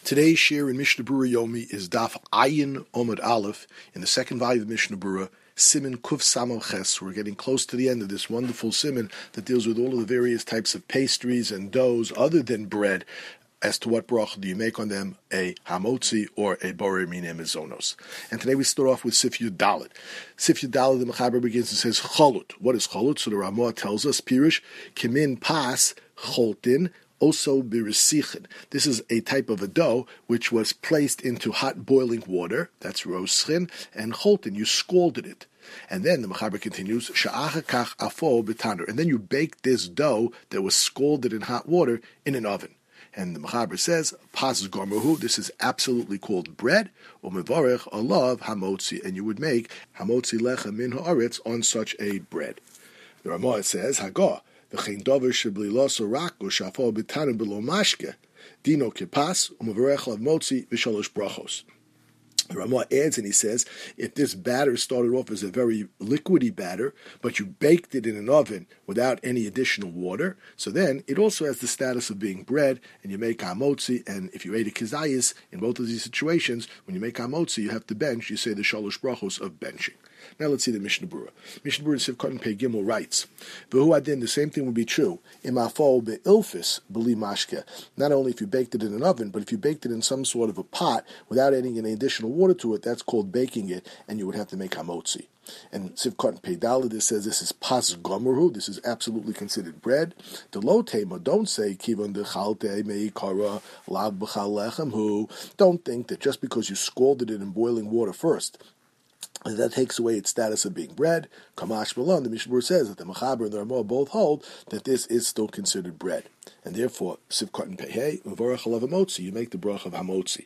Today's share in Mishnah Berurah Yomi is Daf Ayin Omid Aleph in the second volume of Mishnah Berurah, Siman Kuf Samel Ches. We're getting close to the end of this wonderful siman that deals with all of the various types of pastries and doughs other than bread. As to what bracha do you make on them, a hamotzi or a borei minei mezonos. And today we start off with Sif Yud Dalet. Sif Yud Dalet, the Mechaber begins and says cholut. What is cholut? So the Ramah tells us, Pirush, kimin pas choltin, also birisichin. This is a type of a dough which was placed into hot boiling water, that's roschin, and choltin, you scalded it. And then the Mechaber continues, sha'acha kach afo b'tanur. And then you bake this dough that was scalded in hot water in an oven. And the Mechaber says, pas gormahu, this is absolutely called bread, umevarech alav hamotzi, and you would make hamotzi lechem min haaretz on such a bread. The Ramah says, hagah, v'chein dover sheblilos orako shafo b'tanur below mashke, dino kipas, umevarech alav motzi v'shalosh brachos. The Ramah adds and he says, if this batter started off as a very liquidy batter, but you baked it in an oven without any additional water, so then it also has the status of being bread, and you make hamotzi, and if you ate a kizayis, in both of these situations, when you make hamotzi, you have to bench, you say the shalosh brachos of benching. Now let's see the Mishnah Berurah. Mishnah Berurah Sivkot Pei Gimel writes, V'hu adin, the same thing would be true, imafo be'ilfis b'li mashke, not only if you baked it in an oven, but if you baked it in some sort of a pot without adding any additional water to it, that's called baking it, and you would have to make hamotzi. And Sivkot Pei Daled says this is pas gomerhu, this is absolutely considered bread. The lo tema, don't say kivon dechalte meikara lav b'chal lechem hu, don't think that just because you scalded it in boiling water first, and that takes away its status of being bread. Kamash Malon, the Mishnah Berurah says that the Mechaber and the Ramah both hold that this is still considered bread. And therefore, Sivkot and Pehei, Uvarach alav hamotzi, you make the bracha of hamotzi.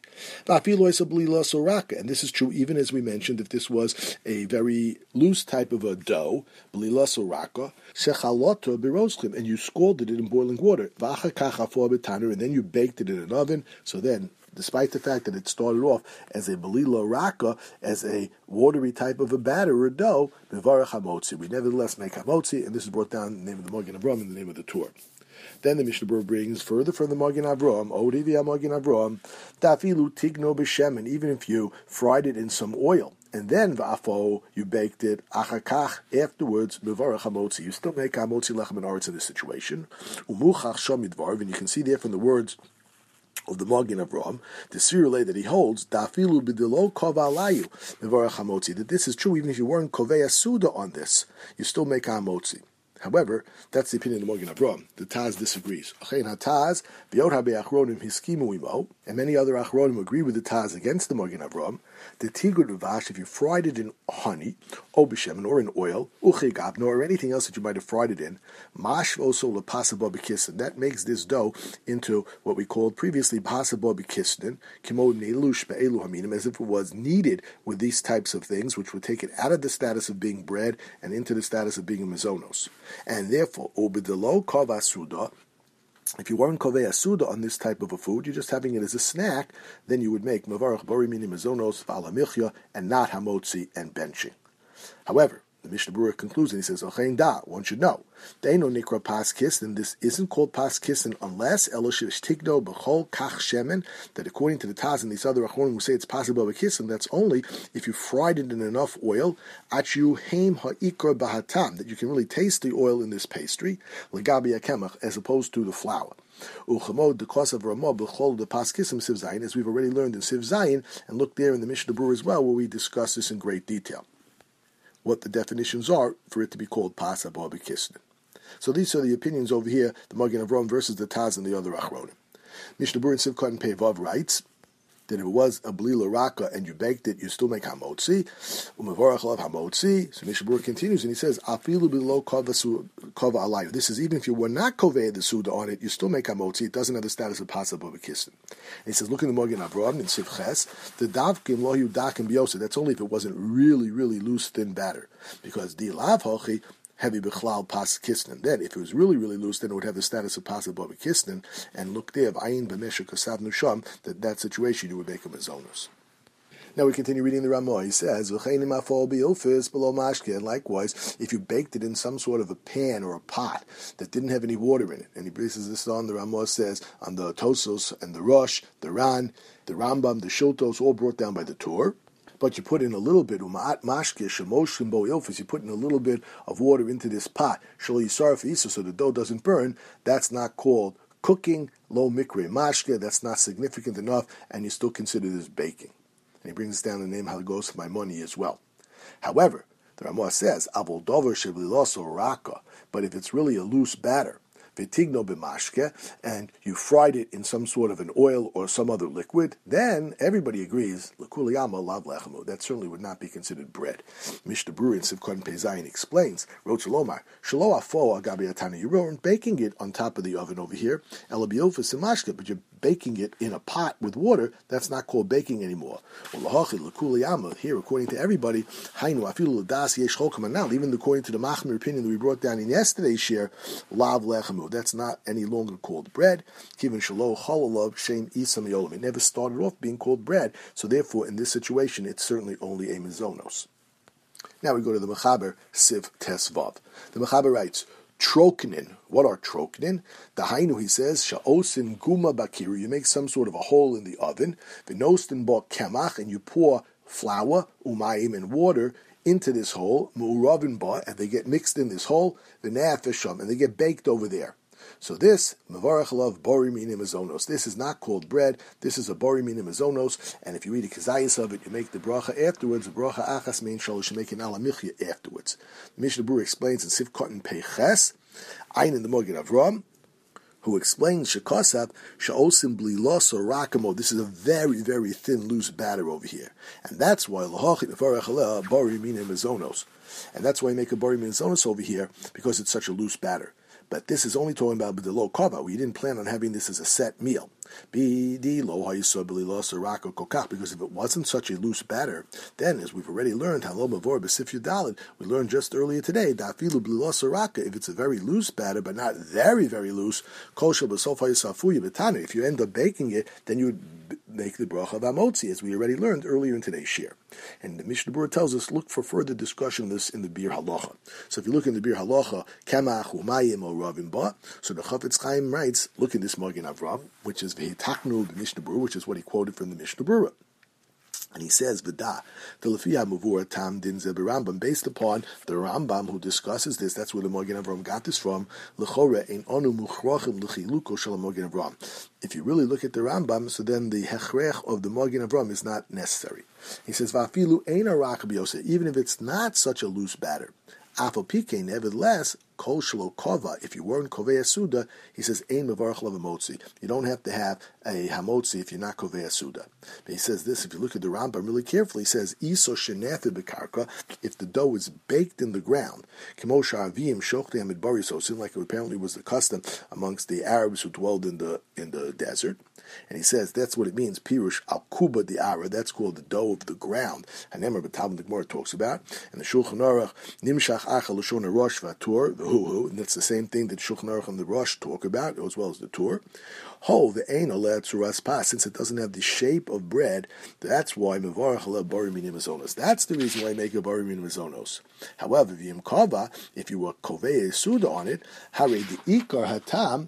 And this is true even as we mentioned, if this was a very loose type of a dough, blilas oraka, shechaloto biroschim, and you scalded it in boiling water, and then you baked it in an oven, so then, despite the fact that it started off as a belila raka, as a watery type of a batter or a dough, mevarach hamotzi, we nevertheless make hamotzi, and this is brought down in the name of the Magen Avraham in the name of the Torah. Then the Mishnah Berurah brings further from the Magen Avraham, Odivia Magen Avraham, Dafilu tigno b'shemen, even if you fried it in some oil, and then v'afo, you baked it, achakach, afterwards, mevarach hamotzi, you still make hamotzi lechem and aretz in this situation. Umuchach shamidvarv, and you can see there from the words of the Magen Avraham, the Sirulay that he holds, Dafilu b'dilo kovalayu mevarach hamotzi, that this is true even if you weren't kovei suda on this, you still make hamotzi. However, that's the opinion of the Magen Avraham. The Taz disagrees. And many other Achronim agree with the Taz against the Magen Avraham. The Tigud Vash, if you fried it in honey, or b'shemen, or in oil, uchigabno, or anything else that you might have fried it in, mash also lepasaba b'kisnin, that makes this dough into what we called previously pasaba b'kisnin, kimo neilush be'elu haminim, as if it was kneaded with these types of things, which would take it out of the status of being bread and into the status of being a mezonos. And therefore, obidelo kavasuda, if you weren't kovei asuda on this type of a food, you're just having it as a snack, then you would make mavarach borei minei mezonos v'ala milchya and not hamotzi and benching. However, the Mishnah Berurah concludes and he says, Ochein da, one should know, Deino nikra pas kisnin, this isn't called pas kisnin unless eloshish tigdo b'chol kach shemen, that according to the Taz and these other achronim who say it's possible of a kisnin, that's only if you fried it in enough oil, achu heim ha'ikra bahatam, that you can really taste the oil in this pastry, legabi akemach, as opposed to the flour. Uchamod, the cause of Ramah, b'chol the pas kisim siv zayin, as we've already learned in siv zayin, and look there in the Mishnah Berurah as well, where we discuss this in great detail, what the definitions are for it to be called pas abba b'kisnin. So these are the opinions over here, the Magen Avraham versus the Taz and the other Achronim. Mishnah Berurah in Sivkot and Pei Vav writes that if it was a blila raka and you baked it, you still make hamotzi. Umevarach alav hamotzi. So Mishnah Berurah continues and he says, afilu below kova alayu. This is even if you were not kovei the suda on it, you still make hamotzi. It doesn't have the status of pas abba b'kisnin. And he says, look in the Magen Avraham in Siv Ches, the davkim lo yu dakim biyosa. That's only if it wasn't really, really loose, thin batter. Because di lav hochi, heavy bechlal pas kisnin. Then, if it was really, really loose, then it would have the status of pas abba b'kisnin. And look there, ayin b'meshuk kasav nusham, that situation you would make a mezonos. Now we continue reading the Ramah. He says, and likewise, if you baked it in some sort of a pan or a pot that didn't have any water in it, and he bases this on, the Ramah says, on the Tosos and the Rosh, the Ran, the Rambam, the Shiltos, all brought down by the Torah. But you put in a little bit, you put in a little bit of water into this pot, so the dough doesn't burn. That's not called cooking, lo mikre mashke, that's not significant enough, and you still consider this baking. And he brings down the name Halagos my money as well. However, the Ramah says, Avol dover shebliloso raka, but if it's really a loose batter, vitigno b'mashke, and you fried it in some sort of an oil or some other liquid, then everybody agrees, l'kuliyama lav lechemu, that certainly would not be considered bread. Mishnah Berurah in Sivkot Pezayin explains, Rot Shalomar, Shalo afo agabi atana, you weren't baking it on top of the oven over here, elabiyofis mashke, but you're baking it in a pot with water, that's not called baking anymore. Here, according to everybody, even according to the Machmir opinion that we brought down in yesterday's share, lav lechemu, that's not any longer called bread. It never started off being called bread, so therefore in this situation it's certainly only a mezonos. Now we go to the Mechaber Siv Tesvav. The Mechaber writes, Troknin. What are troknin? The hainu, he says, sha'osin guma bakiru. You make some sort of a hole in the oven. V'nostin bo kemach, and you pour flour, umayim, and water into this hole, mu'uravin ba, and they get mixed in this hole, v'ne'afesham, and they get baked over there. So this, mevarach alav bori minim azonos. This is not called bread. This is a bori minim azonos. And if you eat a kazayas of it, you make the bracha afterwards. The bracha achas mein shalosh. You make an alamichya afterwards. The Mishnah Berurah explains in Sivkot Peches, Ein in the Mogen Avram, who explains shekasav shaosim blilos or rakamo. This is a very, very thin, loose batter over here, and that's why lahachit mevarach alav bori minim azonos. And that's why you make a bori minim azonos over here, because it's such a loose batter. But this is only talking about the low kava. We didn't plan on having this as a set meal. Because if it wasn't such a loose batter, then, as we've already learned, we learned just earlier today, if it's a very loose batter, but not very, very loose, if you end up baking it, then you would make the bracha of amotzi, as we already learned earlier in today's shir. And the Mishnah Berurah tells us, look for further discussion of this in the Bir Halacha. So if you look in the Bir Halacha, Kamach Umayim or Ravim Ba, so the Chafetz Chaim writes, look in this Mogen Avram, which is V'hitaknu the Mishnah Berurah, which is what he quoted from the Mishnah Berurah. And he says, V'da, the Lefiyah Mavur Tam Din Zeb Rambam, based upon the Rambam who discusses this, that's where the Mogen Avram got this from, L'chore ein onu muchrachim l'chiluko shel Mogen Avram. If you really look at the Rambam, so then the hechrech of the Mogen Avram is not necessary. He says, V'afilu ein arak b'yoseh, even if it's not such a loose batter. Afal pikein, nevertheless, kol shelo kova, if you weren't kovei suda, he says, ein mevarach lav hamotzi. You don't have to have a hamotzi if you're not kovei suda. But he says this, if you look at the Rambam really carefully, he says, iso shenefe bekarka, if the dough is baked in the ground, kemo sha'avim shochtem et bariso, it seemed like it apparently was the custom amongst the Arabs who dwelled in the desert. And he says that's what it means, pirush al kuba di ara, that's called the dough of the ground. Hanemer b'Talmud the Gemara talks about, and the Shulchan Aruch, nimshach achal l'shon rosh v'atur, and that's the same thing that Shulchan Aruch and the Rosh talk about, as well as the Tur. The ein oleh tzuras pas, since it doesn't have the shape of bread, that's why mevarach alav bori minim azonos. That's the reason why I make a bori minim azonos. However, v'yim kava, if you were kovei suda on it, hare the ikar hatam,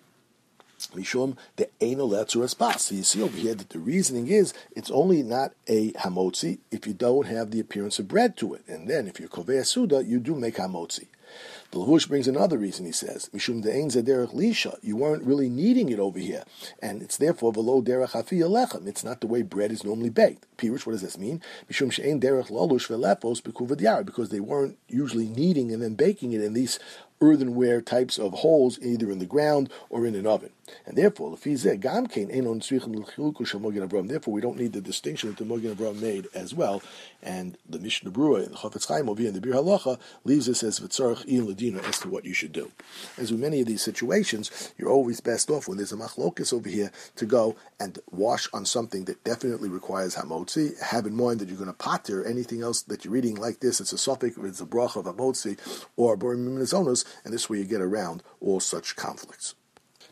mishum the ein oleh tzuras pas. So you see over here that the reasoning is it's only not a hamotzi if you don't have the appearance of bread to it, and then if you're kovei suda, you do make hamotzi. The Lavush brings another reason, he says, Mishum de'ein ze derech lisha, you weren't really kneading it over here, and it's therefore v'lo derech hafiyah lechem, it's not the way bread is normally baked. Pirush, what does this mean? Mishum she'ein derech lolush ve'lepos b'kuvad yara, because they weren't usually kneading and then baking it in these earthenware types of holes, either in the ground or in an oven. And therefore, therefore we don't need the distinction that the Mogen Avram made as well. And the Mishnah Berurah and the Chafetz Chaim over here in the Bir Halacha leaves us as v'tzarech in ladina as to what you should do. As with many of these situations, you're always best off when there's a machlokes over here to go and wash on something that definitely requires hamotzi. Have in mind that you're going to pater anything else that you're eating like this. It's a suffix, it's a bracha of hamotzi or borim minim azonos, and this way you get around all such conflicts.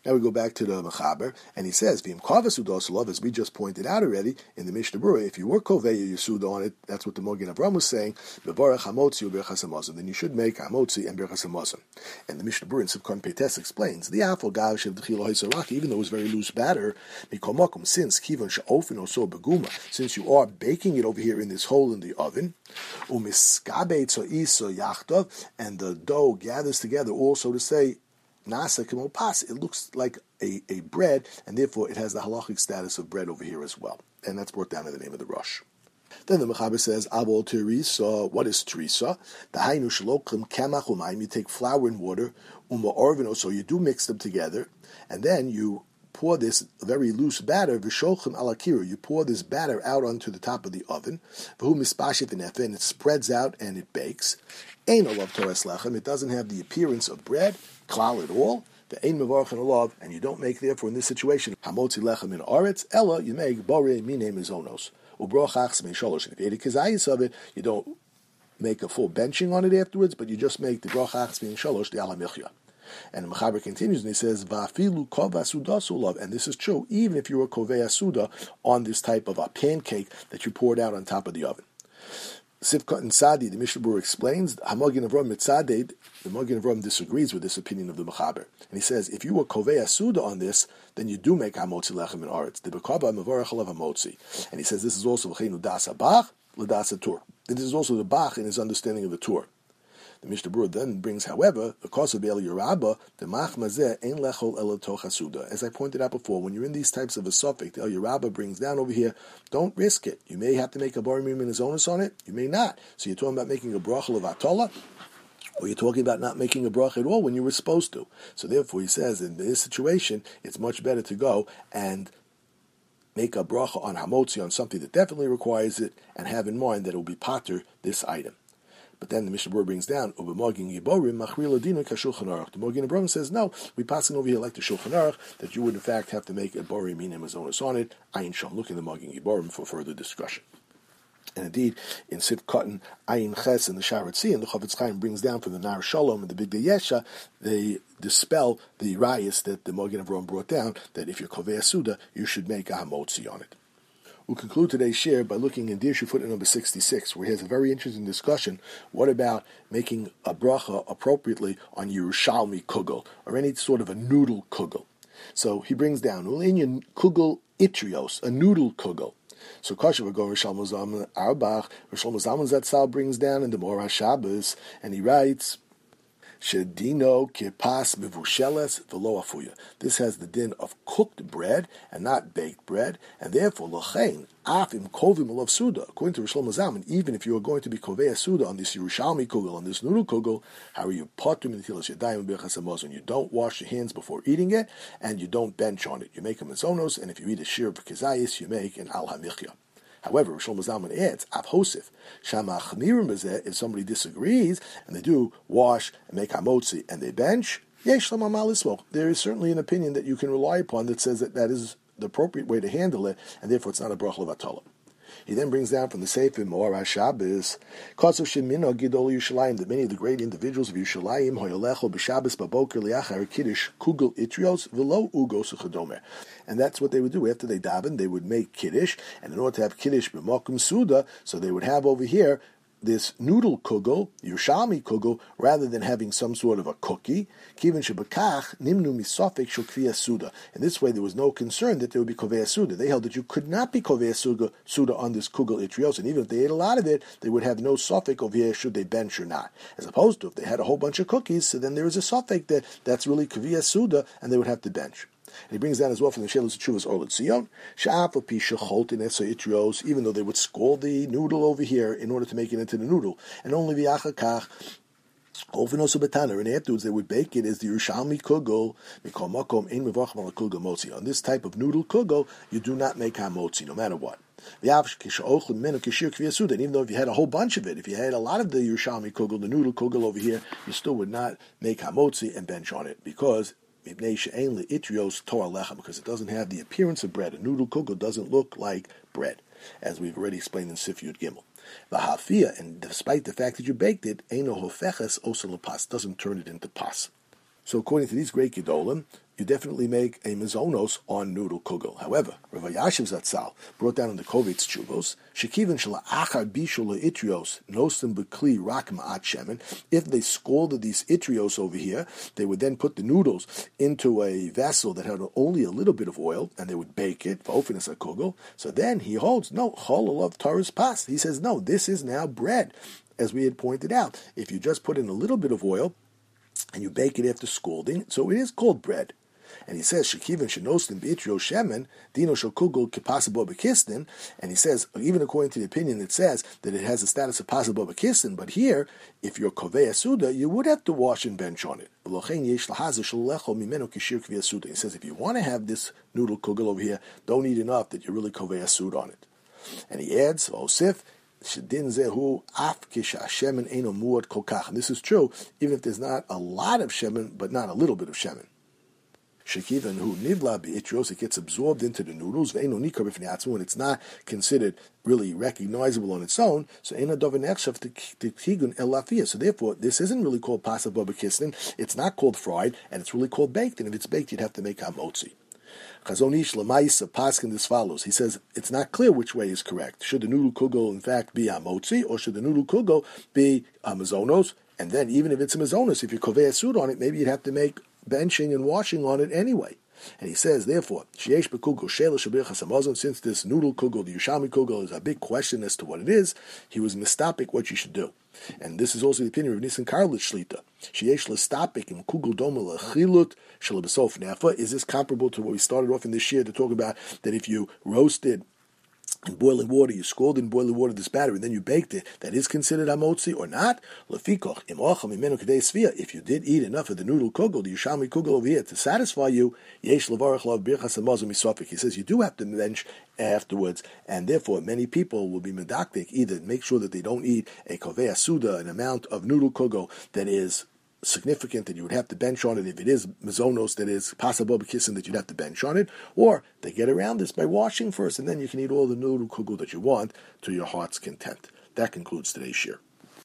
Now we go back to the Mechaber, and he says, "V'im kava sudas love," as we just pointed out already in the Mishnah Berurah. If you were koveya your suda on it, that's what the Mogen Avram was saying. Bevarach hamotzi uberchas hamazon. Then you should make hamotzi and berchas hamazon. And the Mishnah Berurah in Sivkon Peites explains the afal gav shev d'chila haisaraki, even though it was very loose batter, mikomakum, since kivon she'ofen oso beguma, since you are baking it over here in this hole in the oven, umiskabeit so iso yachtov, and the dough gathers together, also to say. Nasa kimo pas. It looks like a bread, and therefore it has the halachic status of bread over here as well. And that's brought down in the name of the Rosh. Then the Mechaber says, Avol terisa. What is terisa? The hainu shaloklim kamach umayim. You take flour and water, orvino. So you do mix them together, and then you pour this very loose batter, v'sholchim alakiru. You pour this batter out onto the top of the oven, v'hu mispashif v'nefe, and it spreads out and it bakes. Ein olav toras lechem. It doesn't have the appearance of bread, klal at all. The ein mevarchen olav, and you don't make, therefore, in this situation, hamotzi lechem in aretz, ella, you make borei mine mizonos. Ubrochachs me sholosh. And if you ate a kizayis of it, you don't make a full benching on it afterwards, but you just make the brochachs me sholosh, the alamichya. And the Mechaber continues and he says, "Va'afilu kova suda sulav," and this is true even if you were kovei suda on this type of a pancake that you poured out on top of the oven. Sivkot and Sadi, the Mishnah Berurah explains, Hamogen Avram mitzaded, the Mogen Avram disagrees with this opinion of the Mechaber, and he says, if you were kovei suda on this, then you do make hamotzi lechem in aretz. The bekaba mevarach alav hamotzi, and he says this is also v'cheinu dasa bach l'dasa tur. This is also the Bach in his understanding of the Tur. The Mishnah Berurah then brings, however, the cause of El Yerabba, the Mach Mazeh Ein Lechol El Toch Hasuda. As I pointed out before, when you're in these types of a suffix, the El Yerabba brings down over here, don't risk it. You may have to make a Barim and Zonis on it, you may not. So you're talking about making a Brachel of Atola, or you're talking about not making a bracha at all when you were supposed to. So therefore, he says, in this situation, it's much better to go and make a bracha on hamotzi, on something that definitely requires it, and have in mind that it will be pater, this item. But then the Mishnah Berurah brings down, Ubemogin Yiborim, Machri Ladina Kashulchan Aruch. The Mogen Avraham says, no, we passing over here like the Shulchan Aruch, that you would in fact have to make a Borim Minim Azonis on it. Ayin Shom, look in the Mogen Yiborim for further discussion. And indeed, in Sif Cotton, Ayin Ches, and the Sharatzi, and the Chavetz Chaim brings down from the Nar Shalom and the Big Yesha, they dispel the rayas that the Mogen Avraham brought down, that if you're Kovei Suda, you should make a Hamotzi on it. We'll conclude today's share by looking in Dirshu footnote number 66, where he has a very interesting discussion. What about making a bracha appropriately on Yerushalmi kugel, or any sort of a noodle kugel? So he brings down, Ulinyan kugel itrios, a noodle kugel. So Kasha will go Rishal Muzam Arbach, Rishal Muzam Zatzal brings down in the Mora Shabbos, and he writes, Shedino kipas mivusheles v'lo afuya. This has the din of cooked bread and not baked bread, and therefore lochein afim kovim alav suda. According to Rishon Mazaman, even if you are going to be kovei suda on this Yerushalmi kugel, on this noodle kugel, how are you potum netilas yadayim b'chas hamazon? You don't wash your hands before eating it, and you don't bench on it. You make a mazonos, and if you eat a shir b'kezayis, you make an al hamichya. However, Rishon Zalman adds, Av Hosef, Shama Chamirim Bezeh, if somebody disagrees, and they do wash and make hamotzi, and they bench, Yesh Lam Amal Ismok. There is certainly an opinion that you can rely upon that says that that is the appropriate way to handle it, and therefore it's not a brachal of Atolah. He then brings down from the Sefer Moar HaShabbos, Kosov Shemino Gidol Yerushalayim, that many of the great individuals of Yerushalayim, Hoyolechol B'Shabbos Baboker Liachar Kiddush Kugel Itrios V'lo Ugos Uchadomer. And that's what they would do. After they daven, they would make Kiddush, and in order to have Kiddush B'Mokum Suda, so they would have over here this noodle kugel, Yerushalmi kugel, rather than having some sort of a cookie. Kivin shebakach nimnu misofik shukviya suda. In this way, there was no concern that there would be kovei suda. They held that you could not be kovei suda on this kugel itrios, and even if they ate a lot of it, they would have no suffix over here should they bench or not. As opposed to if they had a whole bunch of cookies, so then there is a suffix that's really kovei suda, and they would have to bench. And he brings down as well from the Shelos Tshuvas Or L'Tzion, Sha'af Pi Shecholtin Esa Itrios, even though they would scald the noodle over here in order to make it into the noodle, and only V'Yachakach, Ovinosu Betaner, and afterwards they would bake it as the Yerushalmi kugel, Mikol Makom Ein Mevachim Ala Kugel Motzi. On this type of noodle kugel, you do not make hamotzi, no matter what. And even though if you had a whole bunch of it, if you had a lot of the Yerushalmi kugel, the noodle kugel over here, you still would not make hamotzi and bench on it, because because it doesn't have the appearance of bread. A noodle kugel doesn't look like bread, as we've already explained in Sif Yud Gimel. And despite the fact that you baked it, doesn't turn it into pas. So according to these great Gedolim, you definitely make a mazonos on noodle kugel. However, Rav Yashiv Zatzal brought down in the Kovitz Chuvos, Shekivin Shala Achar Bishul Itrios Nosim Bekli Rak Ma'at Shemen. If they scalded these itrios over here, they would then put the noodles into a vessel that had only a little bit of oil, and they would bake it. V'ofen es a kugel. So then he holds no cholol of Torah's pas. He says no, this is now bread, as we had pointed out. If you just put in a little bit of oil and you bake it after scalding, so it is called bread. And he says, Shekivin shenostin b'itrio shemen, dino shokugul kipasabo b'kistin. And he says, even according to the opinion, it says that it has the status of pasabo b'kistin. But here, if you're kovei suda, you would have to wash and bench on it. He says, if you want to have this noodle kugel over here, don't eat enough that you really kovei suda on it. And he adds, Osif, and this is true, even if there's not a lot of shemen, but not a little bit of shemen. Shekivin who nivla bi'itros, it gets absorbed into the noodles, ve'eno nikar b'fnei when it's not considered really recognizable on its own, so ena doven echshav tigun el lafia. So therefore, this isn't really called pasa b'kisnin, it's not called fried, and it's really called baked, and if it's baked, you'd have to make hamotzi. Chazon Ish Lamaisa Paskin this follows. He says it's not clear which way is correct. Should the noodle kugel in fact be amotzi, or should the noodle kugel be mazonos? And then even if it's a mazonos, if you kovei a suit on it, maybe you'd have to make benching and washing on it anyway. And he says, therefore, sheyesh bekugel shelish b'chas hamazon. Since this noodle kugel, the Yerushalmi kugel, is a big question as to what it is, he was mistapik what you should do. And this is also the opinion of Nissen Karlitz Shlita. Sheyesh l'stapik im kugel doma lechilut shalabesof nefa. Is this comparable to what we started off in this year to talk about, that if you roasted in boiling water, you scalded in boiling water this batter, and then you baked it, that is considered amotzi or not? If you did eat enough of the noodle kugel, the Yerushalmi kugel over here, to satisfy you, yesh levarach lav birchas hamazon misofik. He says you do have to bench afterwards, and therefore many people will be medaktik, either make sure that they don't eat a kovei suda, an amount of noodle kugel that is significant that you would have to bench on it. If it is mazonos that is pasabo b'kissin that you'd have to bench on it, or they get around this by washing first, and then you can eat all the noodle kugel that you want to your heart's content. That concludes today's shir.